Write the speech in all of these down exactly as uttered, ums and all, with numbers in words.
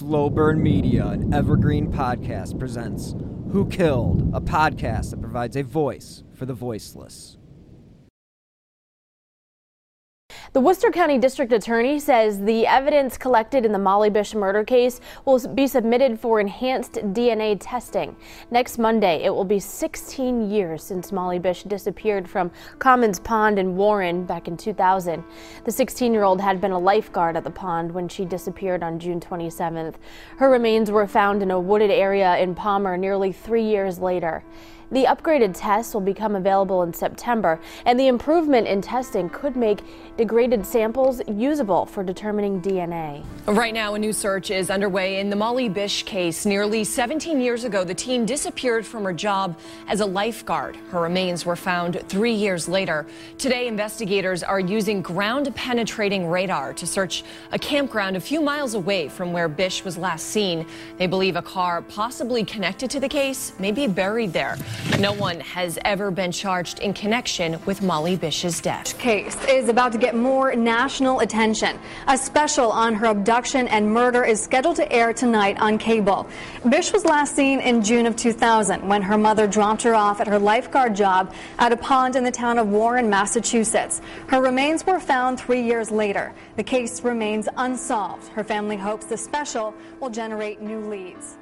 Slow Burn Media, an evergreen podcast, presents Who Killed, a podcast that provides a voice for the voiceless. The Worcester County District Attorney says the evidence collected in the Molly Bish murder case will be submitted for enhanced D N A testing. Next Monday, it will be sixteen years since Molly Bish disappeared from Commons Pond in Warren back in two thousand. The sixteen-year-old had been a lifeguard at the pond when she disappeared on June twenty-seventh. Her remains were found in a wooded area in Palmer nearly three years later. The upgraded tests will become available in September, and the improvement in testing could make degraded samples usable for determining D N A. Right now, a new search is underway in the Molly Bish case. Nearly seventeen years ago, the teen disappeared from her job as a lifeguard. Her remains were found three years later. Today, investigators are using ground-penetrating radar to search a campground a few miles away from where Bish was last seen. They believe a car possibly connected to the case may be buried there. No one has ever been charged in connection with Molly Bish's death. Case is about to get more national attention. A special on her abduction and murder is scheduled to air tonight on cable. Bish was last seen in June of two thousand when her mother dropped her off at her lifeguard job at a pond in the town of Warren, Massachusetts. Her remains were found three years later. The case remains unsolved. Her family hopes the special will generate new leads.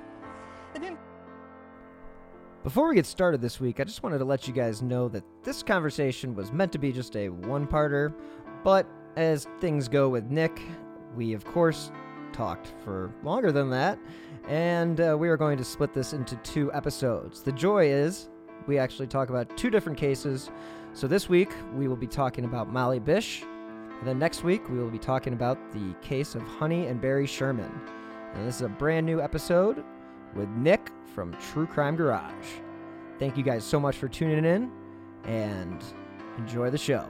Before we get started this week, I just wanted to let you guys know that this conversation was meant to be just a one-parter, but as things go with Nick, we of course talked for longer than that, and uh, we are going to split this into two episodes. The joy is we actually talk about two different cases, so this week we will be talking about Molly Bish, and then next week we will be talking about the case of Honey and Barry Sherman. And this is a brand new episode with Nick from True Crime Garage. Thank you guys so much for tuning in, and enjoy the show.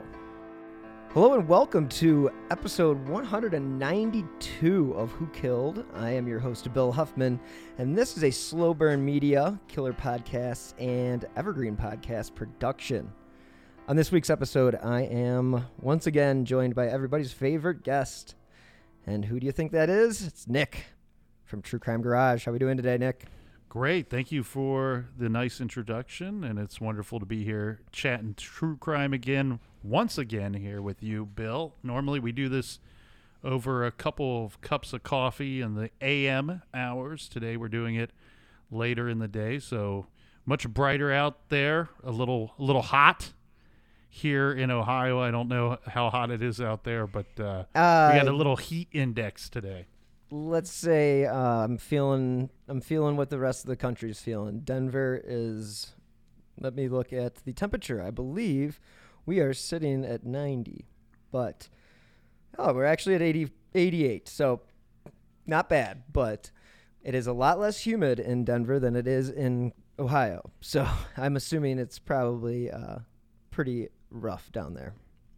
Hello and welcome to episode one hundred ninety-two of Who Killed. I am your host, Bill Huffman, and this is a Slow Burn Media, Killer Podcasts, and Evergreen Podcast production. On this week's episode, I am once again joined by everybody's favorite guest. And who do you think that is? It's Nick from True Crime Garage. How are we doing today, Nick? Great. Thank you for the nice introduction, and it's wonderful to be here chatting true crime again, once again here with you, Bill. Normally we do this over a couple of cups of coffee in the A M hours. Today we're doing it later in the day, so much brighter out there, a little a little hot here in Ohio. I don't know how hot it is out there, but uh, uh, we got a little heat index today. Let's say uh, I'm feeling I'm feeling what the rest of the country is feeling. Denver is, let me look at the temperature. I believe we are sitting at ninety, but oh, we're actually at eighty, eighty-eight. So not bad, but it is a lot less humid in Denver than it is in Ohio. So I'm assuming it's probably uh, pretty rough down there.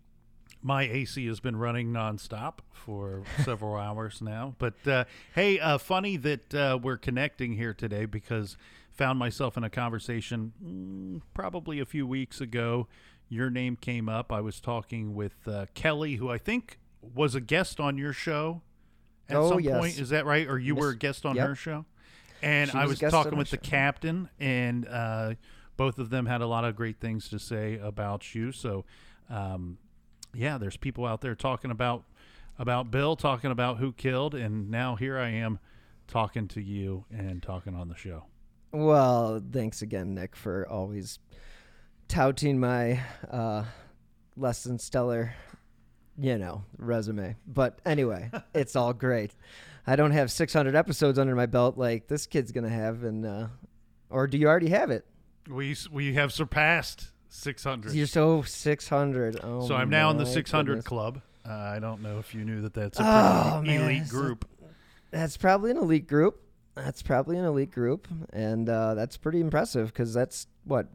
My A C has been running nonstop for several hours now. But, uh, hey, uh, funny that uh, we're connecting here today because found myself in a conversation mm, probably a few weeks ago. Your name came up. I was talking with uh, Kelly, who I think was a guest on your show at oh, some yes. point. Is that right? Or you Miss, were a guest on yep. her show? And she I was was talking with the show. captain, and uh, both of them had a lot of great things to say about you. So, um yeah, there's people out there talking about about Bill, talking about Who Killed, and now here I am talking to you and talking on the show. Well, thanks again, Nick, for always touting my uh, less than stellar, you know, resume. But anyway, it's all great. I don't have six hundred episodes under my belt like this kid's going to have, and uh, or do you already have it? We we have surpassed six hundred. You're so six hundred. Oh, so I'm now in the six hundred goodness. club. Uh, I don't know if you knew that that's a oh, pretty man. elite group. That's probably an elite group. That's probably an elite group. And uh, that's pretty impressive because that's what?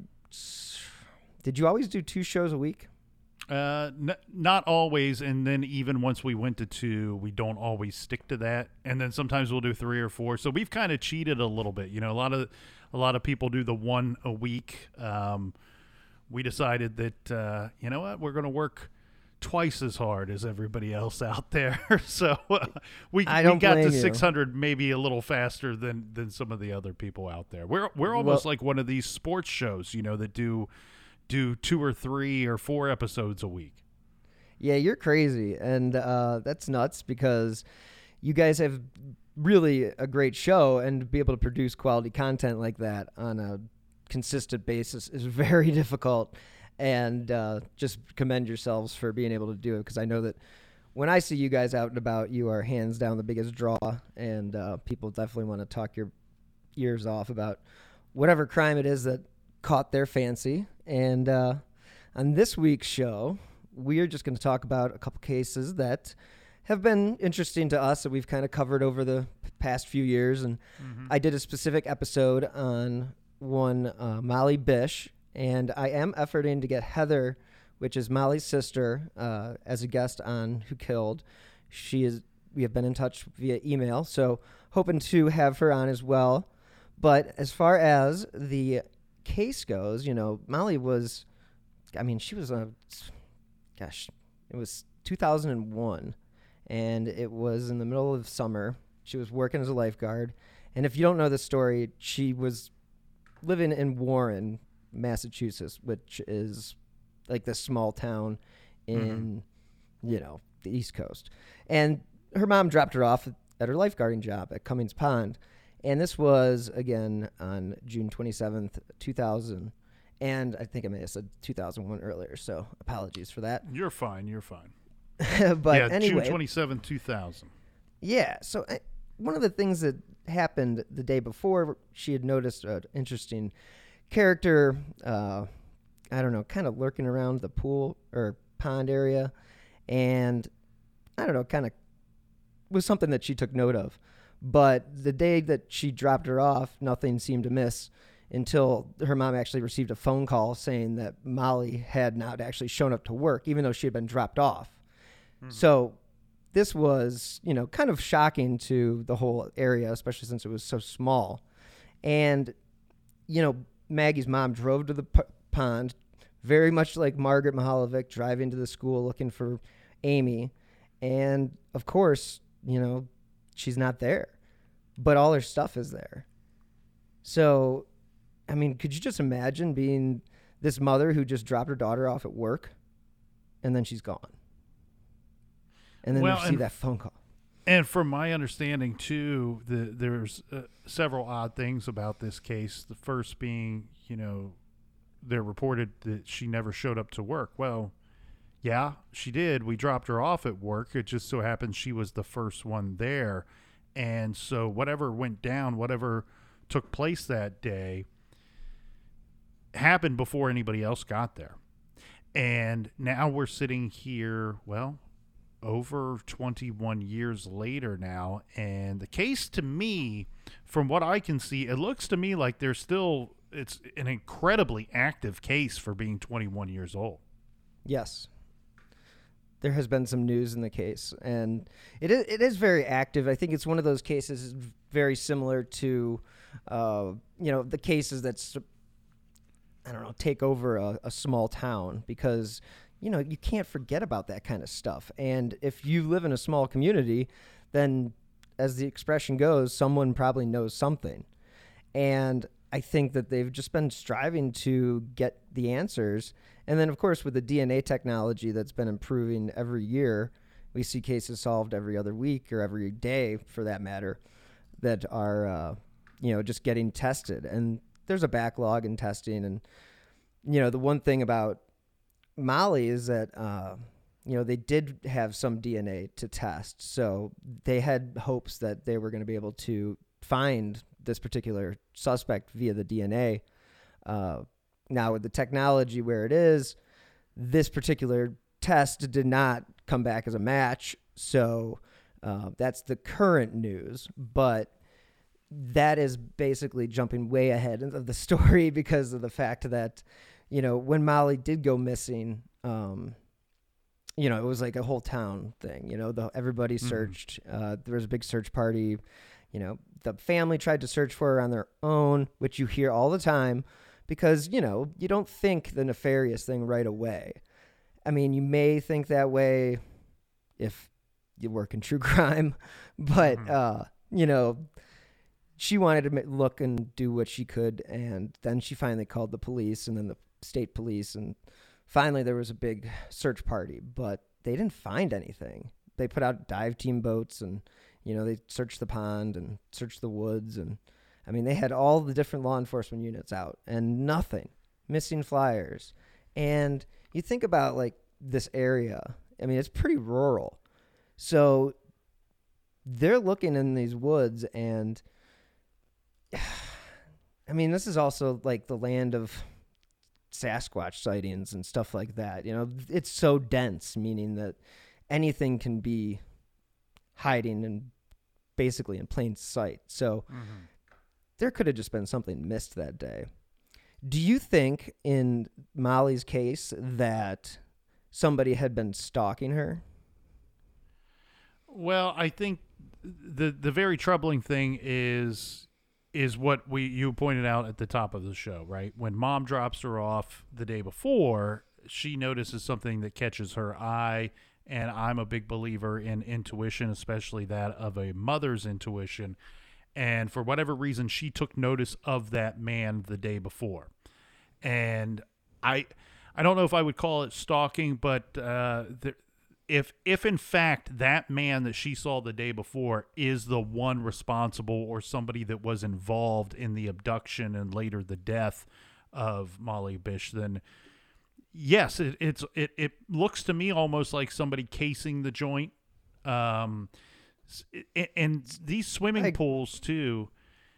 Did you always do two shows a week? Uh, n- not always. And then even once we went to two, we don't always stick to that. And then sometimes we'll do three or four. So we've kind of cheated a little bit. You know, a lot of a lot of people do the one a week. Um, we decided that, uh, you know what, we're going to work twice as hard as everybody else out there. so uh, we, I we don't got to blame you. six hundred maybe a little faster than, than some of the other people out there. We're we're almost Well- like one of these sports shows, you know, that do do two or three or four episodes a week. Yeah, you're crazy, and uh, that's nuts because you guys have really a great show, and to be able to produce quality content like that on a consistent basis is very difficult. And uh, just commend yourselves for being able to do it, because I know that when I see you guys out and about, you are hands down the biggest draw, and uh, people definitely want to talk your ears off about whatever crime it is that caught their fancy. And uh, on this week's show, we are just going to talk about a couple cases that have been interesting to us that we've kind of covered over the past few years. And mm-hmm. I did a specific episode on one uh, Molly Bish. And I am efforting to get Heather, which is Molly's sister, uh, as a guest on Who Killed. She is. We have been in touch via email, so hoping to have her on as well. But as far as the case goes, you know, Molly was, I mean, she was a, gosh, it was two thousand one, and it was in the middle of summer. She was working as a lifeguard. And if you don't know the story, she was living in Warren, Massachusetts, which is like this small town in, mm-hmm. you know, the East Coast. And her mom dropped her off at her lifeguarding job at Cummings Pond. And this was, again, on June twenty-seventh, two thousand. And I think I may have said two thousand one earlier, so apologies for that. You're fine. You're fine. But yeah, anyway. June twenty-seventh, two thousand. Yeah. So I, one of the things that happened the day before, she had noticed an interesting character, uh, I don't know, kind of lurking around the pool or pond area. And I don't know, kind of was something that she took note of. But the day that she dropped her off, nothing seemed to miss until her mom actually received a phone call saying that Molly had not actually shown up to work, even though she had been dropped off. Mm-hmm. So this was, you know, kind of shocking to the whole area, especially since it was so small. And, you know, Maggie's mom drove to the p- pond, very much like Margaret Mahalovic driving to the school looking for Amy. And, of course, you know, she's not there. But all her stuff is there. So, I mean, could you just imagine being this mother who just dropped her daughter off at work and then she's gone? And then well, you see and, that phone call. And from my understanding, too, the, there's uh, several odd things about this case. The first being, you know, they're reported that she never showed up to work. Well, yeah, she did. We dropped her off at work. It just so happens she was the first one there. And so whatever went down, whatever took place that day, happened before anybody else got there. And now we're sitting here, well, over twenty-one years later now, and the case, to me, from what I can see, it looks to me like there's still, it's an incredibly active case for being twenty-one years old. Yes. There has been some news in the case, and it is, it is very active. I think it's one of those cases very similar to, uh, you know, the cases that's, I don't know, take over a, a small town, because, you know, you can't forget about that kind of stuff. And if you live in a small community, then, as the expression goes, someone probably knows something. And I think that they've just been striving to get the answers. And then, of course, with the D N A technology that's been improving every year, we see cases solved every other week or every day, for that matter, that are, uh, you know, just getting tested. And there's a backlog in testing. And, you know, the one thing about Molly is that, uh, you know, they did have some D N A to test. So they had hopes that they were going to be able to find this particular suspect via the D N A. Uh, now, with the technology where it is, this particular test did not come back as a match. So uh, that's the current news. But that is basically jumping way ahead of the story because of the fact that, you know, when Molly did go missing, um, you know, it was like a whole town thing. You know, the, everybody searched. Mm-hmm. Uh, there was a big search party. You know, the family tried to search for her on their own, which you hear all the time because, you know, you don't think the nefarious thing right away. I mean, you may think that way if you work in true crime, but, mm-hmm. uh, you know, she wanted to look and do what she could, and then she finally called the police and then the state police, and finally there was a big search party, but they didn't find anything. They put out dive team boats, and, you know, they searched the pond and searched the woods, and, I mean, they had all the different law enforcement units out, and nothing. Missing flyers. And you think about, like, this area. I mean, it's pretty rural. So they're looking in these woods, and I mean, this is also like the land of Sasquatch sightings and stuff like that. You know, it's so dense, meaning that anything can be hiding and basically in plain sight. So mm-hmm. there could have just been something missed that day. Do you think in Molly's case that somebody had been stalking her? Well, I think the the very troubling thing is is what we you pointed out at the top of the show, right? When mom drops her off the day before, she notices something that catches her eye, and I'm a big believer in intuition, especially that of a mother's intuition. And for whatever reason, she took notice of that man the day before. And I I don't know if I would call it stalking, but uh, there, if if in fact that man that she saw the day before is the one responsible or somebody that was involved in the abduction and later the death of Molly Bish, then yes, it, it's it, it looks to me almost like somebody casing the joint. Um, and these swimming I, pools too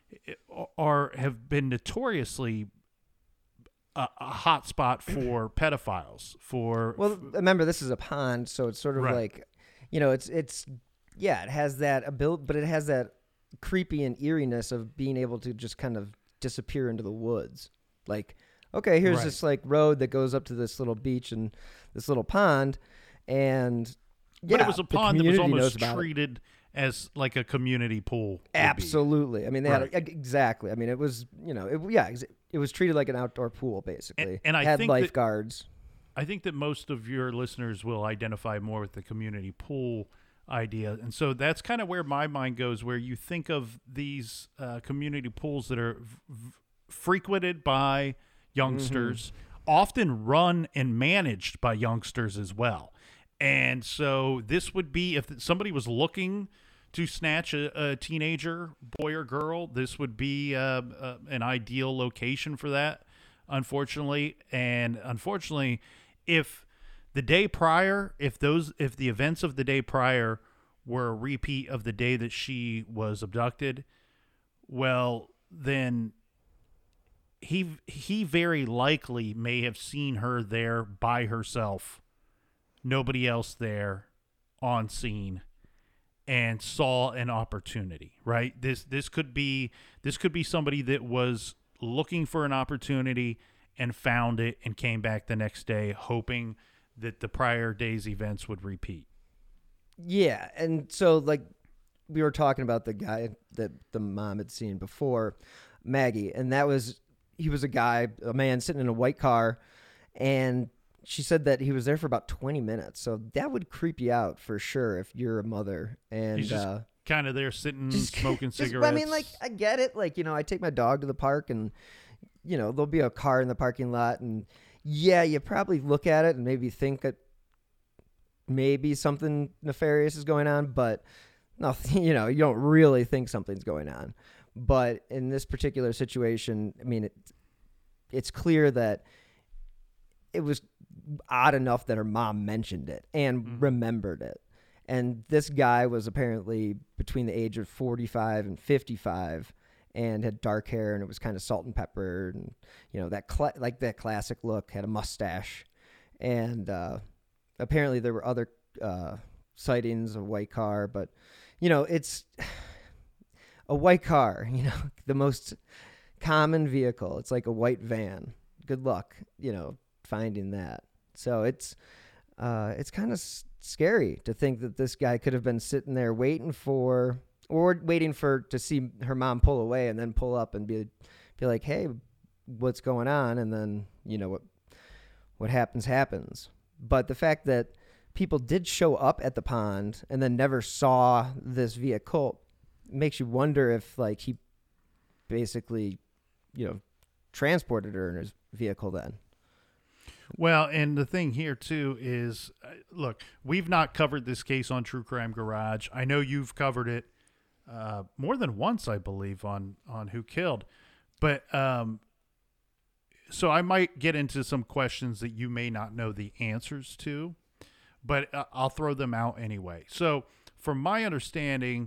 are have been notoriously a, a hot spot for pedophiles. For well, remember this is a pond, so it's sort of right. like, you know, it's it's yeah, it has that ability, but it has that creepy and eeriness of being able to just kind of disappear into the woods. Like, okay, here's right. this like road that goes up to this little beach and this little pond, and yeah, but it was a pond that was almost treated as like a community pool. Absolutely. I mean, they right. had a, exactly. I mean, it was, you know, it, yeah, it was treated like an outdoor pool, basically. And, and I had think lifeguards. That, I think that most of your listeners will identify more with the community pool idea. And so that's kind of where my mind goes, where you think of these uh, community pools that are v- v- frequented by youngsters, mm-hmm. often run and managed by youngsters as well. And so this would be, if somebody was looking to snatch a, a teenager, boy or girl, this would be uh, uh, an ideal location for that, unfortunately. And unfortunately, if the day prior, if those, if the events of the day prior were a repeat of the day that she was abducted, well, then he he very likely may have seen her there by herself, nobody else there, on scene, and saw an opportunity, right? This this could be this could be somebody that was looking for an opportunity and found it and came back the next day hoping that the prior day's events would repeat. Yeah, and so like we were talking about the guy that the mom had seen before, Maggie, and that was he was a guy, a man sitting in a white car, and she said that he was there for about twenty minutes. So that would creep you out for sure if you're a mother. And he's just uh, kind of there sitting, just, smoking just, cigarettes. I mean, like, I get it. Like, you know, I take my dog to the park and, you know, there'll be a car in the parking lot. And yeah, you probably look at it and maybe think that maybe something nefarious is going on. But nothing, you know, you don't really think something's going on. But in this particular situation, I mean, it, it's clear that it was odd enough that her mom mentioned it and mm-hmm. remembered it. And this guy was apparently between the age of forty-five and fifty-five and had dark hair, and it was kind of salt and pepper, and, you know, that cl- like that classic look, had a mustache. And uh, apparently there were other uh, sightings of a white car, but, you know, it's a white car, you know, the most common vehicle. It's like a white van. Good luck, you know, finding that. So it's uh, it's kind of s- scary to think that this guy could have been sitting there waiting for, or waiting for to see her mom pull away and then pull up and be be like, hey, what's going on? And then, you know, what what happens happens. but the fact that people did show up at the pond and then never saw this vehicle makes you wonder if, like, he basically, you know, transported her in his vehicle then. Well, and the thing here, too, is, uh, look, we've not covered this case on True Crime Garage. I know you've covered it uh, more than once, I believe, on, on Who Killed. But um, so I might get into some questions that you may not know the answers to, but uh, I'll throw them out anyway. So from my understanding,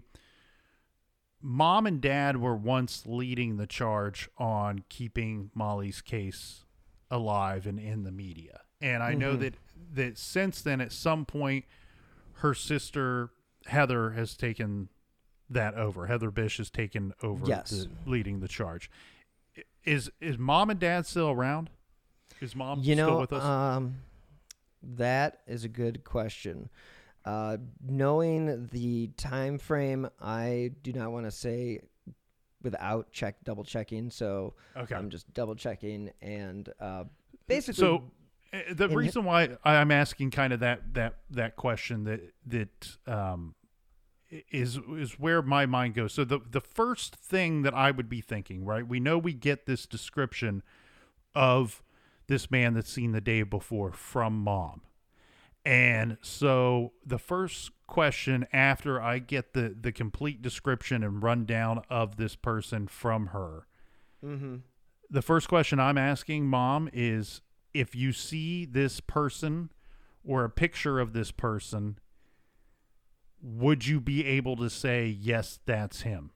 Mom and Dad were once leading the charge on keeping Molly's case alive and in the media. And I mm-hmm. know that, that since then, at some point, her sister, Heather, has taken that over. Heather Bish has taken over yes. the, leading the charge. Is is Mom and Dad still around? Is Mom you still know, with us? Um, that is a good question. Uh, knowing the time frame, I do not want to say without check double checking. So okay. I'm just double checking and uh, basically. So uh, the reason hi- why I'm asking kind of that that that question that that um, is is where my mind goes. So the the first thing that I would be thinking, right? We know we get this description of this man that's seen the day before from Mom. And so the first question after I get the, the complete description and rundown of this person from her, mm-hmm. the first question I'm asking Mom is, if you see this person or a picture of this person, would you be able to say, yes, that's him?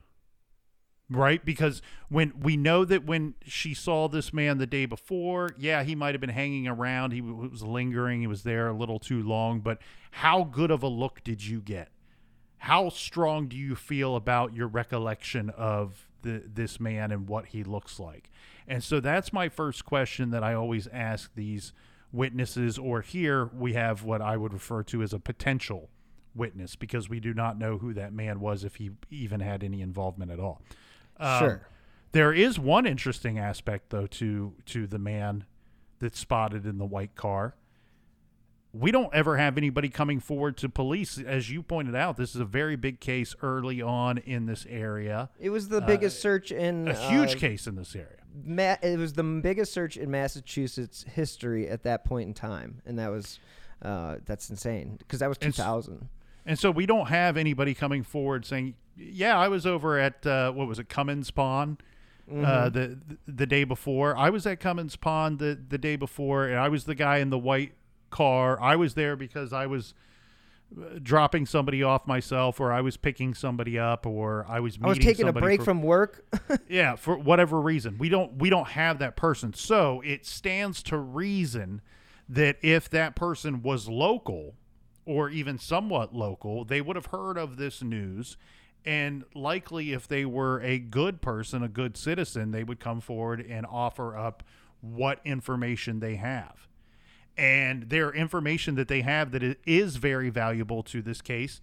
Right? Because when we know that when she saw this man the day before, yeah, he might have been hanging around. He w- was lingering. He was there a little too long. But how good of a look did you get? How strong do you feel about your recollection of the, this man and what he looks like? And so that's my first question that I always ask these witnesses, or here we have what I would refer to as a potential witness, because we do not know who that man was, if he even had any involvement at all. Um, sure. There is one interesting aspect, though, to to the man that's spotted in the white car. We don't ever have anybody coming forward to police. As you pointed out, this is a very big case early on in this area. It was the biggest uh, search in... A huge uh, case in this area. Ma- it was the biggest search in Massachusetts history at that point in time. And that was... Uh, that's insane, because that was two thousand. And, and so we don't have anybody coming forward saying, yeah, I was over at, uh, what was it, Cummins Pond mm-hmm. uh, the, the day before. I was at Cummins Pond the, the day before, and I was the guy in the white car. I was there because I was dropping somebody off myself, or I was picking somebody up, or I was meeting I was taking a break for, from work. yeah, for whatever reason. We don't we don't have that person. So it stands to reason that if that person was local, or even somewhat local, they would have heard of this news. And likely, if they were a good person, a good citizen, they would come forward and offer up what information they have. And their information that they have that is very valuable to this case,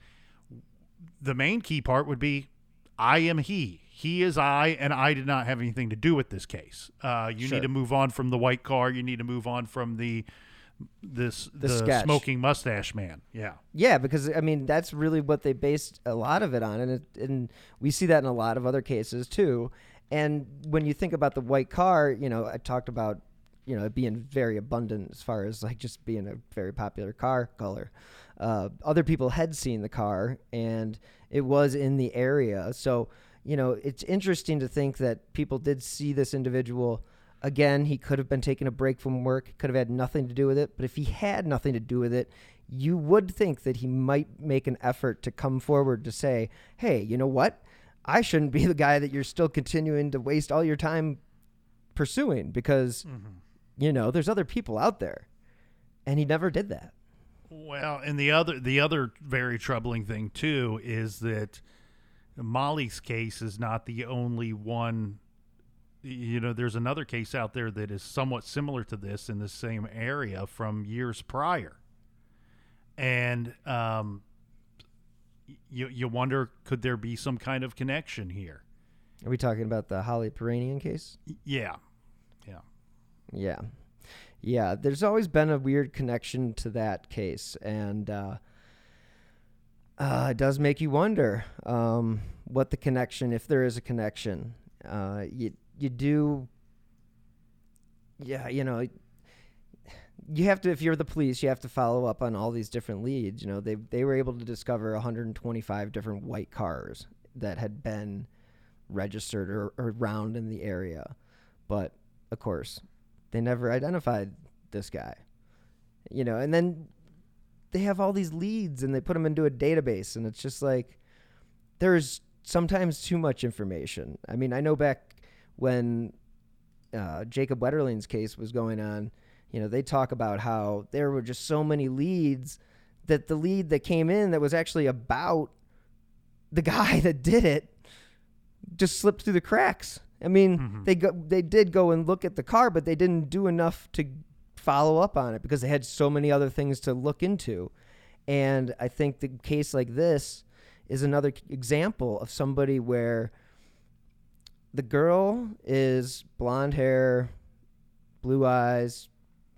the main key part would be, I am he. He is I, and I did not have anything to do with this case. Uh, you sure. need to move on from the white car. You need to move on from the this the, the smoking mustache man. Yeah. Yeah, because, I mean, that's really what they based a lot of it on. And, it, and we see that in a lot of other cases, too. And when you think about the white car, you know, I talked about, you know, it being very abundant as far as like just being a very popular car color. Uh, other people had seen the car, and it was in the area. So, you know, it's interesting to think that people did see this individual. Again, he could have been taking a break from work, could have had nothing to do with it. But if he had nothing to do with it, you would think that he might make an effort to come forward to say, hey, you know what? I shouldn't be the guy that you're still continuing to waste all your time pursuing, because, mm-hmm. you know, there's other people out there. And he never did that. Well, and the other the other very troubling thing, too, is that Molly's case is not the only one. You know, there's another case out there that is somewhat similar to this in the same area from years prior. And um, you you wonder, could there be some kind of connection here? Are we talking about the Holly Peranian case? Yeah. Yeah. Yeah. Yeah, there's always been a weird connection to that case, and uh, uh, it does make you wonder um, what the connection, if there is a connection. Uh, you you do, yeah, you know, you have to, if you're the police, you have to follow up on all these different leads. You know, they they were able to discover one hundred twenty-five different white cars that had been registered or, or around in the area, but of course, they never identified this guy. You know, and then they have all these leads and they put them into a database, and it's just like there's sometimes too much information. I mean, I know back when uh, Jacob Wetterling's case was going on, you know, they talk about how there were just so many leads that the lead that came in that was actually about the guy that did it just slipped through the cracks. I mean, mm-hmm. they go, they did go and look at the car, but they didn't do enough to follow up on it because they had so many other things to look into. And I think the case like this is another example of somebody where the girl is blonde hair, blue eyes,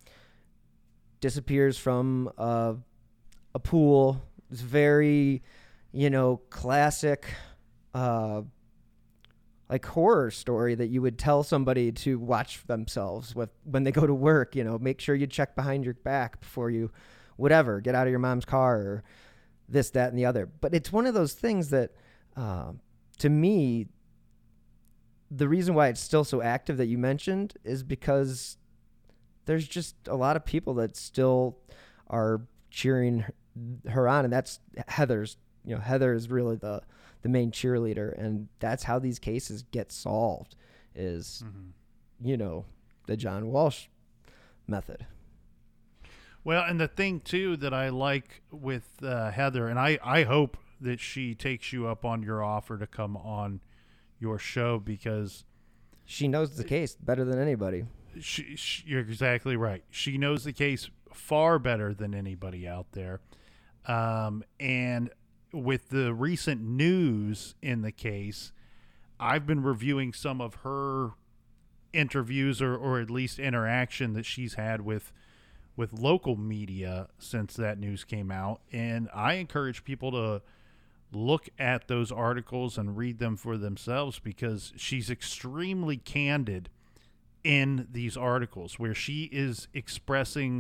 disappears from a, a pool. It's very, you know, classic, uh, like horror story that you would tell somebody to watch themselves with when they go to work. You know, make sure you check behind your back before you, whatever, get out of your mom's car or this, that, and the other. But it's one of those things that, uh, to me, the reason why it's still so active that you mentioned is because there's just a lot of people that still are cheering her on, and that's Heather's. You know, Heather is really the the main cheerleader, and that's how these cases get solved is, mm-hmm. you know, the John Walsh method. Well, and the thing, too, that I like with uh, Heather, and I, I hope that she takes you up on your offer to come on your show because she knows the case better than anybody. She, she, you're exactly right. She knows the case far better than anybody out there. Um, and with the recent news in the case, I've been reviewing some of her interviews or, or at least interaction that she's had with with local media since that news came out. And I encourage people to look at those articles and read them for themselves because she's extremely candid in these articles where she is expressing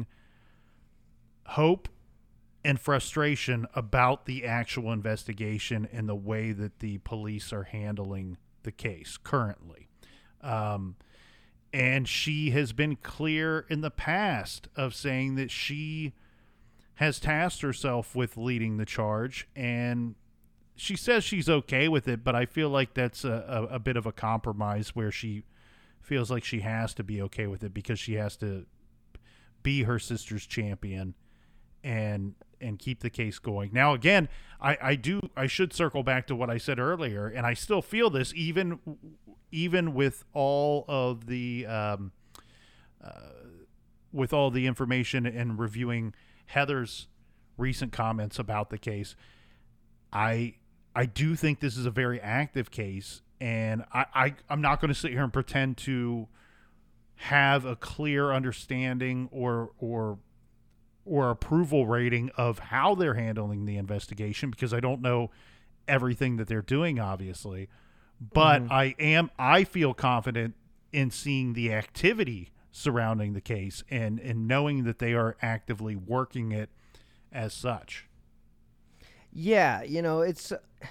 hope and frustration about the actual investigation and the way that the police are handling the case currently. Um, and she has been clear in the past of saying that she has tasked herself with leading the charge, and she says she's okay with it, but I feel like that's a, a, a bit of a compromise where she feels like she has to be okay with it because she has to be her sister's champion and and keep the case going. Now, again, I, I do I should circle back to what I said earlier, and I still feel this even even with all of the um, uh, with all the information and reviewing Heather's recent comments about the case. I I do think this is a very active case, and I, I I'm not going to sit here and pretend to have a clear understanding or or or approval rating of how they're handling the investigation because I don't know everything that they're doing, obviously. But mm-hmm. I am I feel confident in seeing the activity surrounding the case and, and knowing that they are actively working it as such. Yeah, you know, it's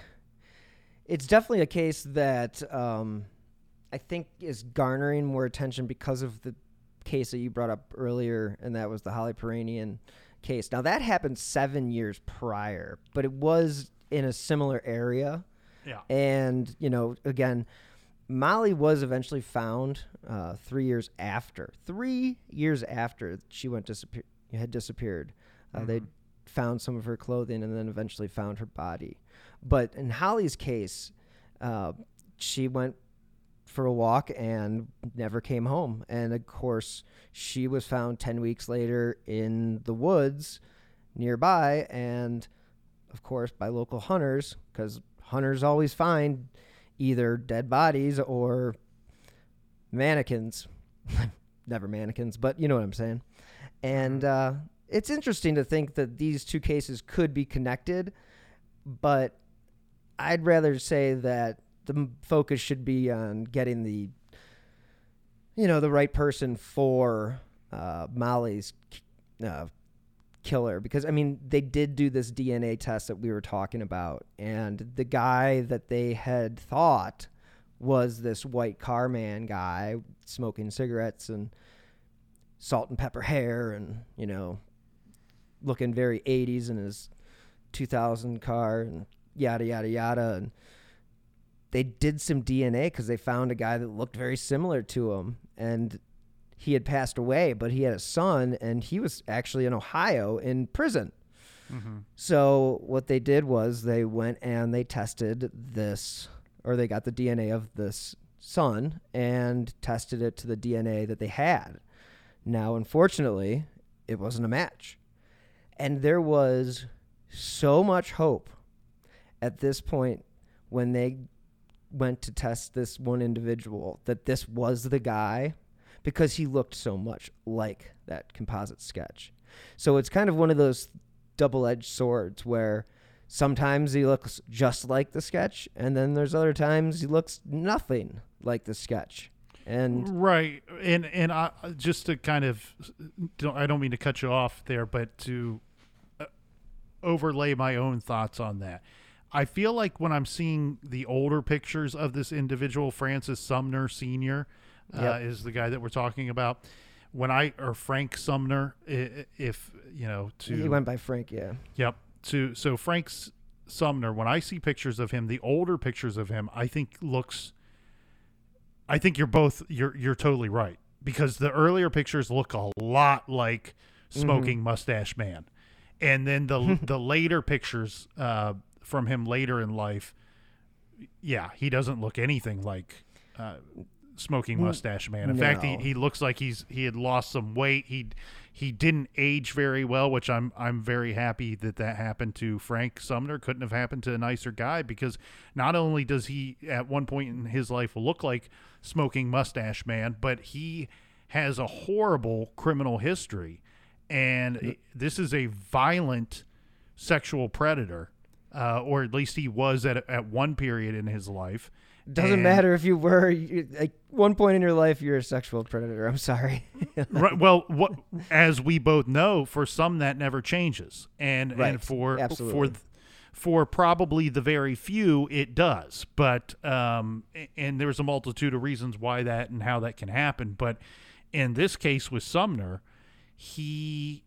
it's definitely a case that um, I think is garnering more attention because of the case that you brought up earlier, and that was the Holly Peranian case. Now, that happened seven years prior, but it was in a similar area. Yeah. And, you know, again, Molly was eventually found uh, three years after. Three years after she went disappear had disappeared. Uh, mm-hmm. They found some of her clothing and then eventually found her body. But in Holly's case, uh, she went for a walk and never came home. And of course, she was found ten weeks later in the woods nearby. And of course, by local hunters, because hunters always find either dead bodies or mannequins. never mannequins, but you know what I'm saying. And uh, it's interesting to think that these two cases could be connected, but I'd rather say that the focus should be on getting the, you know, the right person for uh, Molly's uh, killer. Because, I mean, they did do this D N A test that we were talking about, and the guy that they had thought was this white car man guy smoking cigarettes and salt and pepper hair and, you know, looking very eighties in his two thousand car and yada, yada, yada. And they did some D N A because they found a guy that looked very similar to him, and he had passed away, but he had a son, and he was actually in Ohio in prison. Mm-hmm. So what they did was they went and they tested this, or they got the D N A of this son and tested it to the D N A that they had. Now, unfortunately, it wasn't a match. And there was so much hope at this point when they went to test this one individual that this was the guy, because he looked so much like that composite sketch. So it's kind of one of those double-edged swords where sometimes he looks just like the sketch, and then there's other times he looks nothing like the sketch. And right, and and I, just to kind of, don't, I don't mean to cut you off there, but to uh, overlay my own thoughts on that. I feel like when I'm seeing the older pictures of this individual, Francis Sumner Senior uh, yep. is the guy that we're talking about. When I, or Frank Sumner, if, you know, to... He went by Frank, yeah. Yep. To, so Frank Sumner, when I see pictures of him, the older pictures of him, I think looks... I think you're both, you're you're totally right. Because the earlier pictures look a lot like Smoking mm-hmm. Mustache Man. And then the the later pictures uh, from him later in life, yeah, he doesn't look anything like... Uh, Smoking Mustache Man. In no. fact, he, he looks like he's he had lost some weight. He he didn't age very well, which I'm I'm very happy that that happened to Frank Sumner. Couldn't have happened to a nicer guy, because not only does he at one point in his life look like Smoking Mustache Man, but he has a horrible criminal history, and mm. this is a violent sexual predator, uh, or at least he was at at one period in his life. Doesn't and, matter if you were, you, like, one point in your life, you're a sexual predator. I'm sorry. Right. Well, what, as we both know, for some that never changes, and right. and for Absolutely. for for probably the very few, it does. But um, and there's a multitude of reasons why that and how that can happen. But in this case with Sumner, he.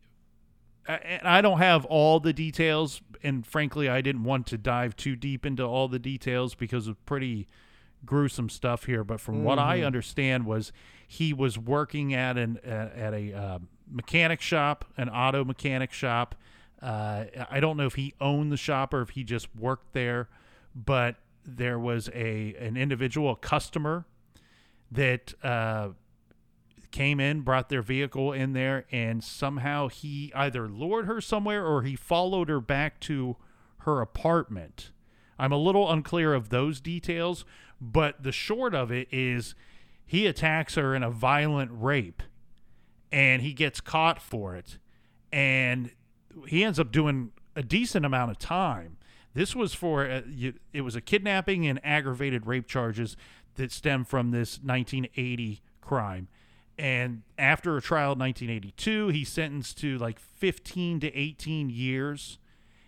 And I don't have all the details, and frankly, I didn't want to dive too deep into all the details because of pretty gruesome stuff here. But from mm-hmm. what I understand, was he was working at an uh, at a uh, mechanic shop, an auto mechanic shop. Uh, I don't know if he owned the shop or if he just worked there, but there was a an individual, a customer that. Uh, came in, brought their vehicle in there, and somehow he either lured her somewhere or he followed her back to her apartment. I'm a little unclear of those details, but the short of it is he attacks her in a violent rape, and he gets caught for it, and he ends up doing a decent amount of time. This was for, a, it was a kidnapping and aggravated rape charges that stem from this nineteen eighty crime. And after a trial in nineteen eighty-two, he's sentenced to like fifteen to eighteen years.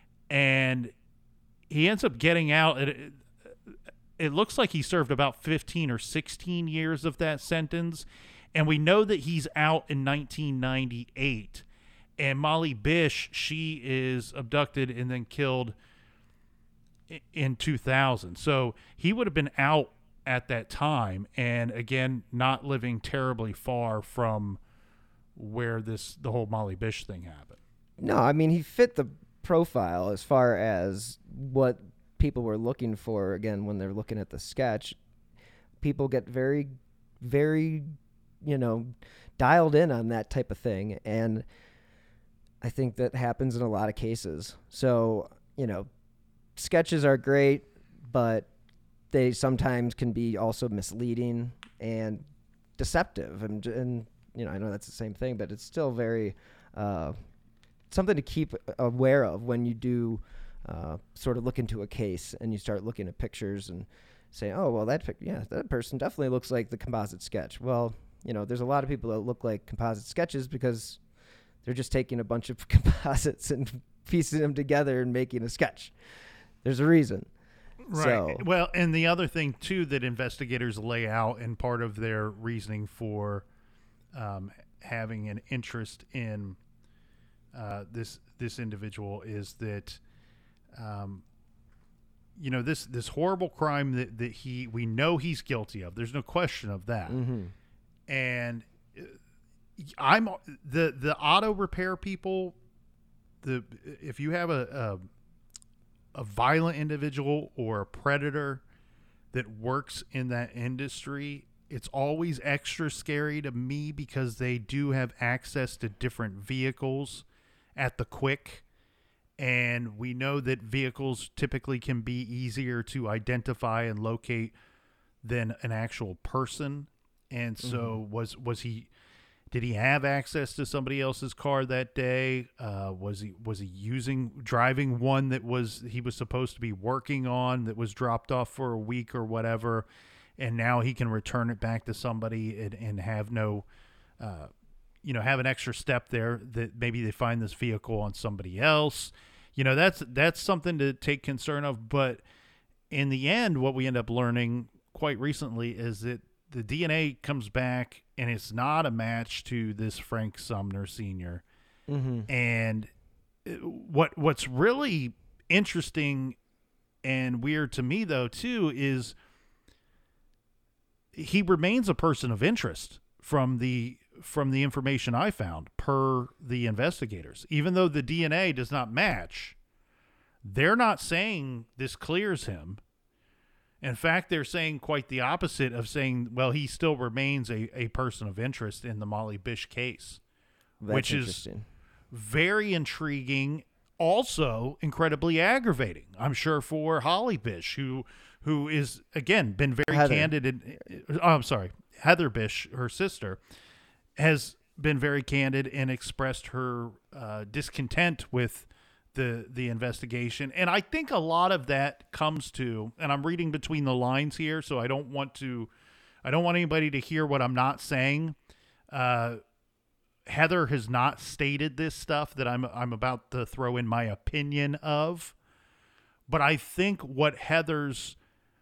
And he ends up getting out. It, it looks like he served about fifteen or sixteen years of that sentence. And we know that he's out in nineteen ninety-eight. And Molly Bish, she is abducted and then killed in two thousand. So he would have been out at that time, and again, not living terribly far from where this the whole Molly Bish thing happened. No, I mean, he fit the profile as far as what people were looking for. Again, when they're looking at the sketch, people get very, very, you know, dialed in on that type of thing, and I think that happens in a lot of cases. So, you know, sketches are great, but they sometimes can be also misleading and deceptive. And, and you know, I know that's the same thing, but it's still very uh, something to keep aware of when you do uh, sort of look into a case and you start looking at pictures and say, oh, well, that pic- yeah, that person definitely looks like the composite sketch. Well, you know, there's a lot of people that look like composite sketches because they're just taking a bunch of composites and piecing them together and making a sketch. There's a reason. Right. So, well, and the other thing, too, that investigators lay out and part of their reasoning for um, having an interest in uh, this this individual is that, um, you know, this this horrible crime that, that he we know he's guilty of. There's no question of that. mm-hmm. And I'm the the auto repair people. The if you have a, a a violent individual or a predator that works in that industry, it's always extra scary to me because they do have access to different vehicles at the quick. And we know that vehicles typically can be easier to identify and locate than an actual person. And so mm-hmm. was was he did he have access to somebody else's car that day? Uh, was he was he using driving one that was he was supposed to be working on that was dropped off for a week or whatever, and now he can return it back to somebody and, and have no, uh, you know, have an extra step there that maybe they find this vehicle on somebody else. You know, that's that's something to take concern of. But in the end, what we end up learning quite recently is that the D N A comes back and it's not a match to this Frank Sumner Senior Mm-hmm. And what what's really interesting and weird to me, though, too, is he remains a person of interest from the from the information I found per the investigators. Even though the D N A does not match, they're not saying this clears him. In fact, they're saying quite the opposite of saying, well, he still remains a, a person of interest in the Molly Bish case, That's which is very intriguing, also incredibly aggravating, I'm sure, for Holly Bish, who who is, again, been very Heather. candid. In, oh, I'm sorry, Heather Bish, her sister, has been very candid and expressed her uh, discontent with the the investigation. And I think a lot of that comes to, and I'm reading between the lines here, so I don't want to I don't want anybody to hear what I'm not saying. Uh, Heather has not stated this stuff that I'm I'm about to throw in my opinion of, but I think what Heather's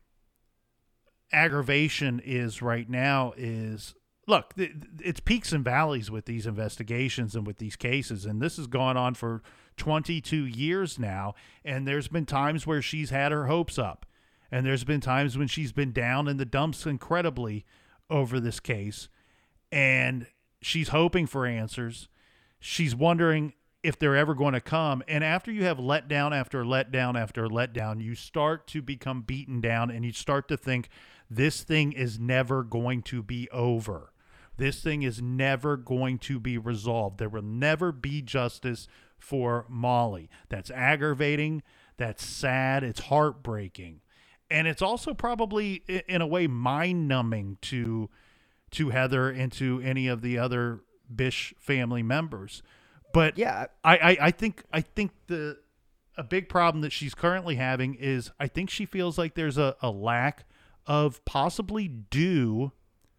aggravation is right now is, look, it's peaks and valleys with these investigations and with these cases, and this has gone on for twenty-two years now, and there's been times where she's had her hopes up, and there's been times when she's been down in the dumps incredibly over this case, and she's hoping for answers. She's wondering if they're ever going to come, and after you have letdown after letdown after letdown, you start to become beaten down, and you start to think this thing is never going to be over. This thing is never going to be resolved. There will never be justice for Molly. That's aggravating. That's sad. It's heartbreaking. And it's also probably, in a way, mind-numbing to to Heather and to any of the other Bish family members. But yeah, I, I, I think I think the a big problem that she's currently having is I think she feels like there's a, a lack of possibly due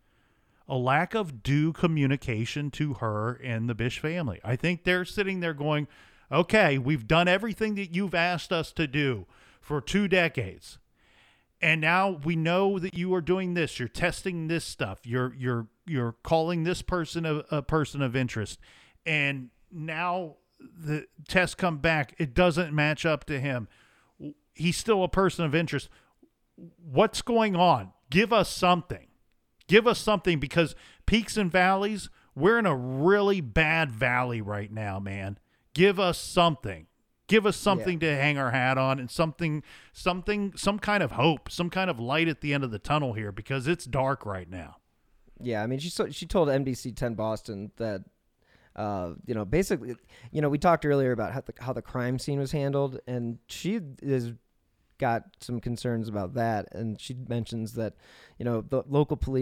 a lack of due communication to her and the Bish family. I think they're sitting there going, okay, we've done everything that you've asked us to do for two decades. And now we know that you are doing this. You're testing this stuff. You're you're you're calling this person a, a person of interest. And now the tests come back. It doesn't match up to him. He's still a person of interest. What's going on? Give us something. Give us something, because peaks and valleys, we're in a really bad valley right now, man. Give us something. Give us something yeah. to hang our hat on, and something, something, some kind of hope, some kind of light at the end of the tunnel here, because it's dark right now. Yeah, I mean, she she told N B C ten Boston that, uh, you know, basically, you know, we talked earlier about how the, how the crime scene was handled, and she is got some concerns about that, and she mentions that, you know, the local police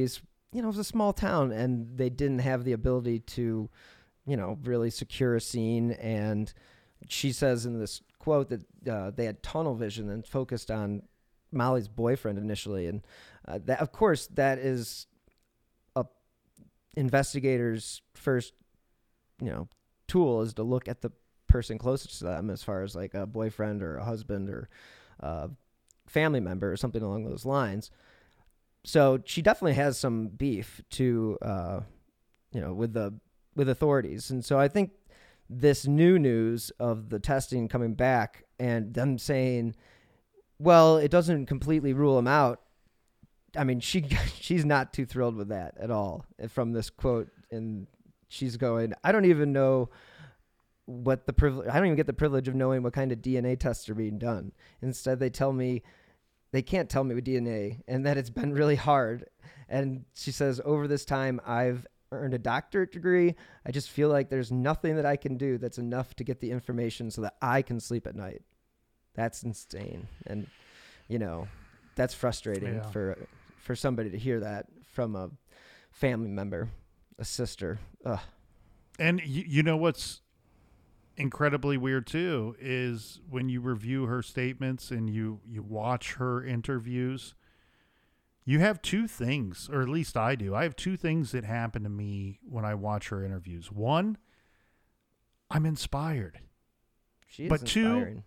you know, it was a small town, and they didn't have the ability to, you know, really secure a scene. And she says in this quote that uh, they had tunnel vision and focused on Molly's boyfriend initially. And uh, that, of course, that is a investigator's first, you know, tool, is to look at the person closest to them, as far as like a boyfriend or a husband or a family member or something along those lines. So she definitely has some beef to, uh, you know, with the with authorities. And so I think this new news of the testing coming back and them saying, well, it doesn't completely rule him out. I mean, she she's not too thrilled with that at all from this quote. And she's going, I don't even know what the privilege, I don't even get the privilege of knowing what kind of D N A tests are being done. Instead, they tell me, they can't tell me with D N A, and that it's been really hard. And she says, over this time, I've earned a doctorate degree. I just feel like there's nothing that I can do that's enough to get the information so that I can sleep at night. That's insane. And, you know, that's frustrating Yeah. for for somebody to hear that from a family member, a sister. Ugh. And you, you know what's incredibly weird too is when you review her statements and you you watch her interviews, you have two things, or at least I do. I have two things that happen to me when I watch her interviews. One, I'm inspired. She is But two, inspiring.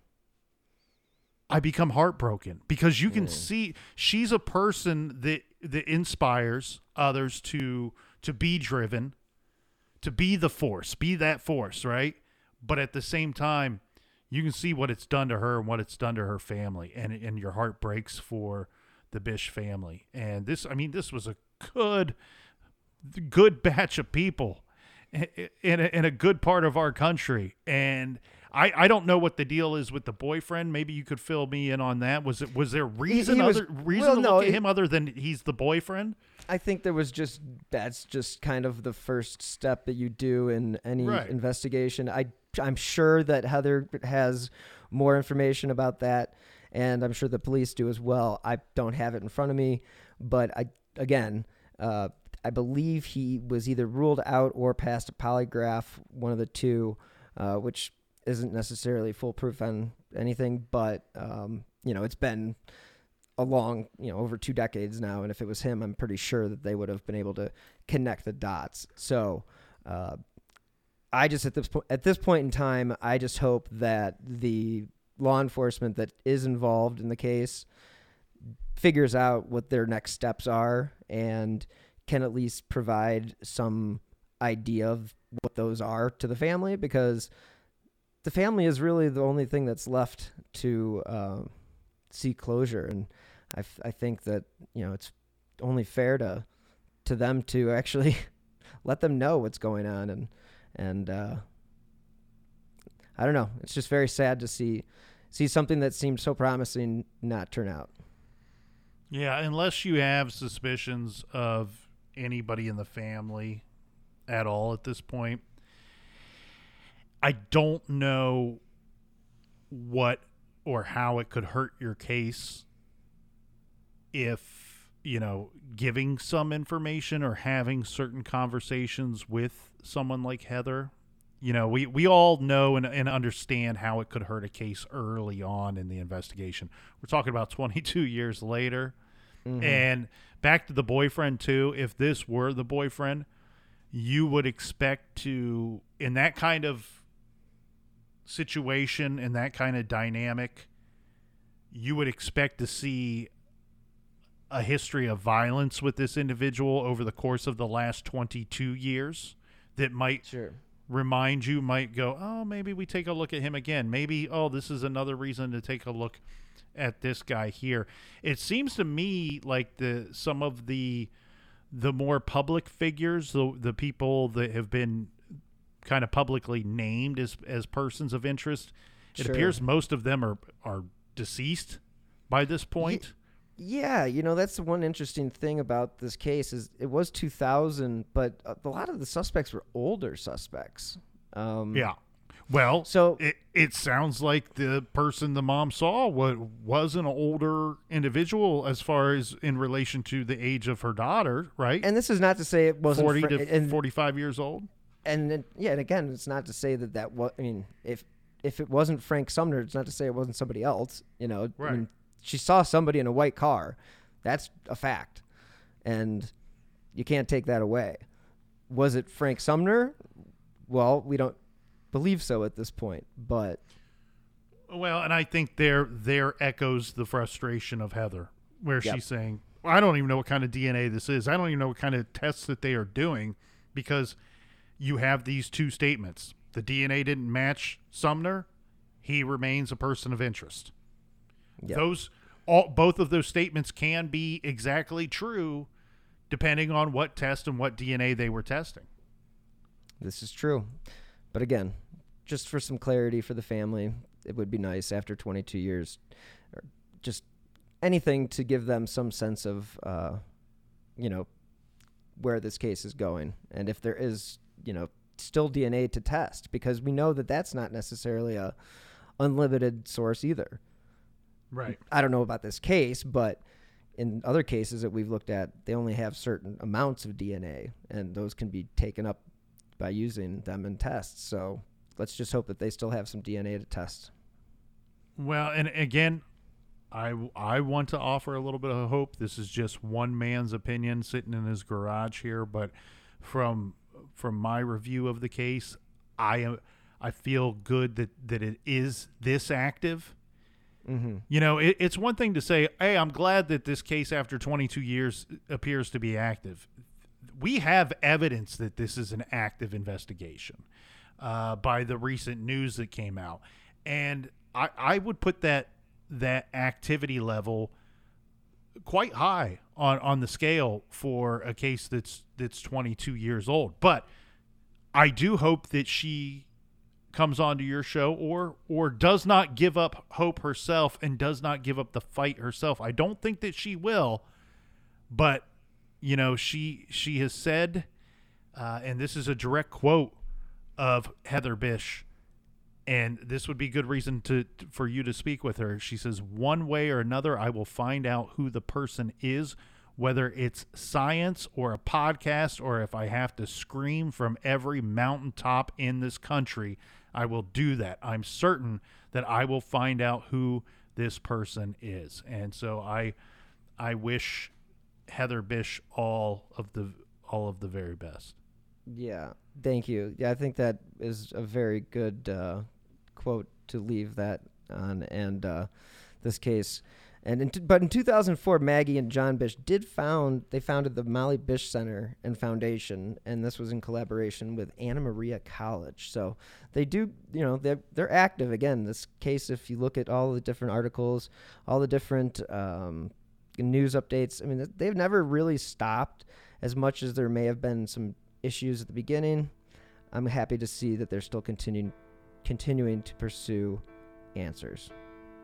I become heartbroken because you can Mm. see she's a person that that inspires others to to be driven, to be the force, be that force, right? But at the same time, you can see what it's done to her and what it's done to her family, and and your heart breaks for the Bish family. And this, I mean, this was a good, good batch of people in a, in a good part of our country. And I, I don't know what the deal is with the boyfriend. Maybe you could fill me in on that. Was it was there reason he was- other reason well, to no, look at he- him other than he's the boyfriend? I think there was just, that's just kind of the first step that you do in any Right. investigation. I, I'm sure that Heather has more information about that, and I'm sure the police do as well. I don't have it in front of me, but I, again, uh, I believe he was either ruled out or passed a polygraph, one of the two, uh, which isn't necessarily foolproof on anything, but, um, you know, it's been a long, you know, over two decades now. And if it was him, I'm pretty sure that they would have been able to connect the dots. So, uh, I just, at this point, at this point in time, I just hope that the law enforcement that is involved in the case figures out what their next steps are and can at least provide some idea of what those are to the family, because the family is really the only thing that's left to uh, see closure. And I, f- I think that, you know, it's only fair to to them to actually let them know what's going on. And, and uh, I don't know. It's just very sad to see see something that seemed so promising not turn out. Yeah, unless you have suspicions of anybody in the family at all at this point, I don't know what or how it could hurt your case if, you know, giving some information or having certain conversations with someone like Heather. You know, we, we all know and, and understand how it could hurt a case early on in the investigation. We're talking about twenty-two years later. Mm-hmm. And back to the boyfriend, too. If this were the boyfriend, you would expect to, in that kind of situation, in that kind of dynamic, you would expect to see a history of violence with this individual over the course of the last twenty-two years that might Sure. remind you, might go, oh, maybe we take a look at him again. Maybe, oh, this is another reason to take a look at this guy here. It seems to me like the some of the the more public figures, the the people that have been kind of publicly named as as persons of interest, it Sure. appears most of them are are deceased by this point. Yeah, you know, that's the one interesting thing about this case is it was two thousand, but a lot of the suspects were older suspects. Um, Yeah. Well, So- it, it sounds like the person the mom saw was, was an older individual as far as in relation to the age of her daughter, right? And this is not to say it wasn't forty Fra- to and, forty-five years old. and then- yeah, and again, it's not to say that that was. I mean, if if it wasn't Frank Sumner, it's not to say it wasn't somebody else. You know, I Right. mean, she saw somebody in a white car. That's a fact, and you can't take that away. Was it Frank Sumner? Well, we don't believe so at this point, but Well, and I think there there echoes the frustration of Heather, where Yep. she's saying, I don't even know what kind of D N A this is. I don't even know what kind of tests that they are doing, because you have these two statements. The D N A didn't match Sumner. He remains a person of interest. Yep. Those all both of those statements can be exactly true depending on what test and what D N A they were testing. this is true. But again, just for some clarity for the family, it would be nice after twenty-two years, or just anything to give them some sense of, uh, you know, where this case is going. And if there is, you know, still D N A to test, because we know that that's not necessarily a unlimited source either. Right. I don't know about this case, but in other cases that we've looked at, they only have certain amounts of D N A, and those can be taken up by using them in tests. So let's just hope that they still have some D N A to test. Well, and again, I, I want to offer a little bit of hope. This is just one man's opinion sitting in his garage here, but from from my review of the case, I am I feel good that, that it is this active. Mm-hmm. You know, it, it's one thing to say, hey, I'm glad that this case after twenty-two years appears to be active. We have evidence that this is an active investigation uh, by the recent news that came out. And I, I would put that that activity level quite high on, on the scale for a case that's that's twenty-two years old. But I do hope that she comes onto your show or or does not give up hope herself and does not give up the fight herself. I don't think that she will, but you know, she she has said, uh, and this is a direct quote of Heather Bish, and this would be good reason to for you to speak with her. She says, one way or another, I will find out who the person is, whether it's science or a podcast, or if I have to scream from every mountaintop in this country, I will do that. I'm certain that I will find out who this person is. And so I I wish Heather Bish all of the all of the very best. Yeah, thank you. Yeah, I think that is a very good uh, quote to leave that on. And uh, this case, and in t- but in two thousand four, Maggie and John Bish did found they founded the Molly Bish Center and Foundation, and this was in collaboration with Anna Maria College. So they do, you know, they're they're active. Again, this case, if you look at all the different articles, all the different um, news updates, I mean, they've never really stopped. As much as there may have been some issues at the beginning, I'm happy to see that they're still continuing continuing to pursue answers.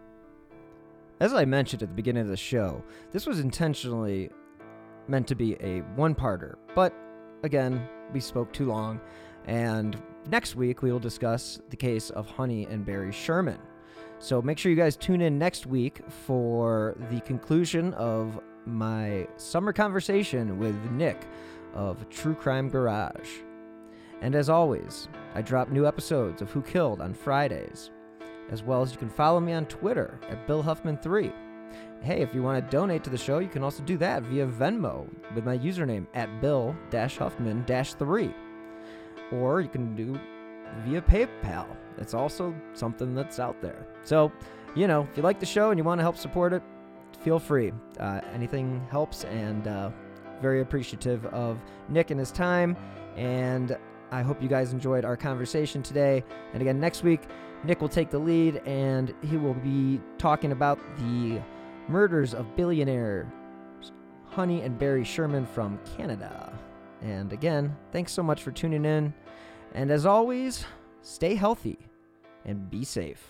As I mentioned at the beginning of the show, this was intentionally meant to be a one-parter, but again, we spoke too long, and next week we will discuss the case of Honey and Barry Sherman. So make sure you guys tune in next week for the conclusion of my summer conversation with Nick of True Crime Garage. And as always, I drop new episodes of Who Killed on Fridays, as well as you can follow me on Twitter at Bill Huffman three. Hey, if you want to donate to the show, you can also do that via Venmo with my username at Bill Huffman three. Or you can do via PayPal. It's also something that's out there. So, you know, if you like the show and you want to help support it, feel free. Uh, anything helps, and uh, very appreciative of Nick and his time. And I hope you guys enjoyed our conversation today. And again, next week, Nick will take the lead, and he will be talking about the murders of billionaires Honey and Barry Sherman from Canada. And again, thanks so much for tuning in. And as always, stay healthy and be safe.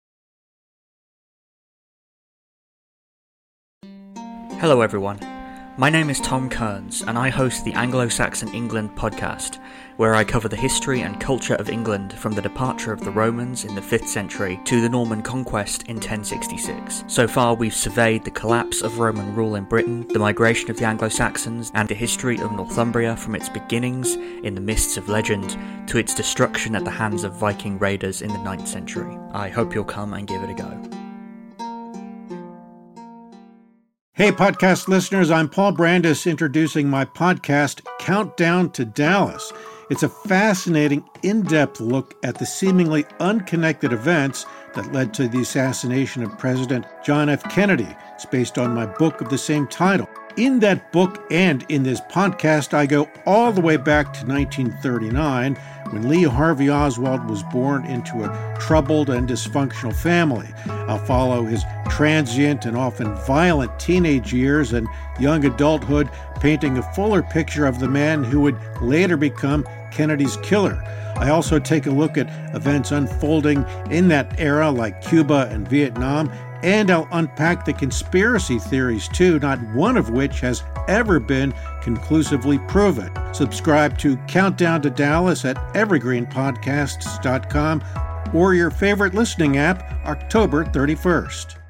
Hello everyone. My name is Tom Kearns, and I host the Anglo-Saxon England podcast, where I cover the history and culture of England from the departure of the Romans in the fifth century to the Norman conquest in ten sixty-six. So far, we've surveyed the collapse of Roman rule in Britain, the migration of the Anglo-Saxons, and the history of Northumbria from its beginnings in the mists of legend to its destruction at the hands of Viking raiders in the ninth century. I hope you'll come and give it a go. Hey, podcast listeners, I'm Paul Brandis introducing my podcast, Countdown to Dallas. It's a fascinating, in-depth look at the seemingly unconnected events that led to the assassination of President John F. Kennedy. It's based on my book of the same title. In that book and in this podcast, I go all the way back to nineteen thirty-nine, when Lee Harvey Oswald was born into a troubled and dysfunctional family. I'll follow his transient and often violent teenage years and young adulthood, painting a fuller picture of the man who would later become Kennedy's killer. I also take a look at events unfolding in that era, like Cuba and Vietnam, and I'll unpack the conspiracy theories too, not one of which has ever been conclusively proven. Subscribe to Countdown to Dallas at evergreen podcasts dot com or your favorite listening app, October thirty-first.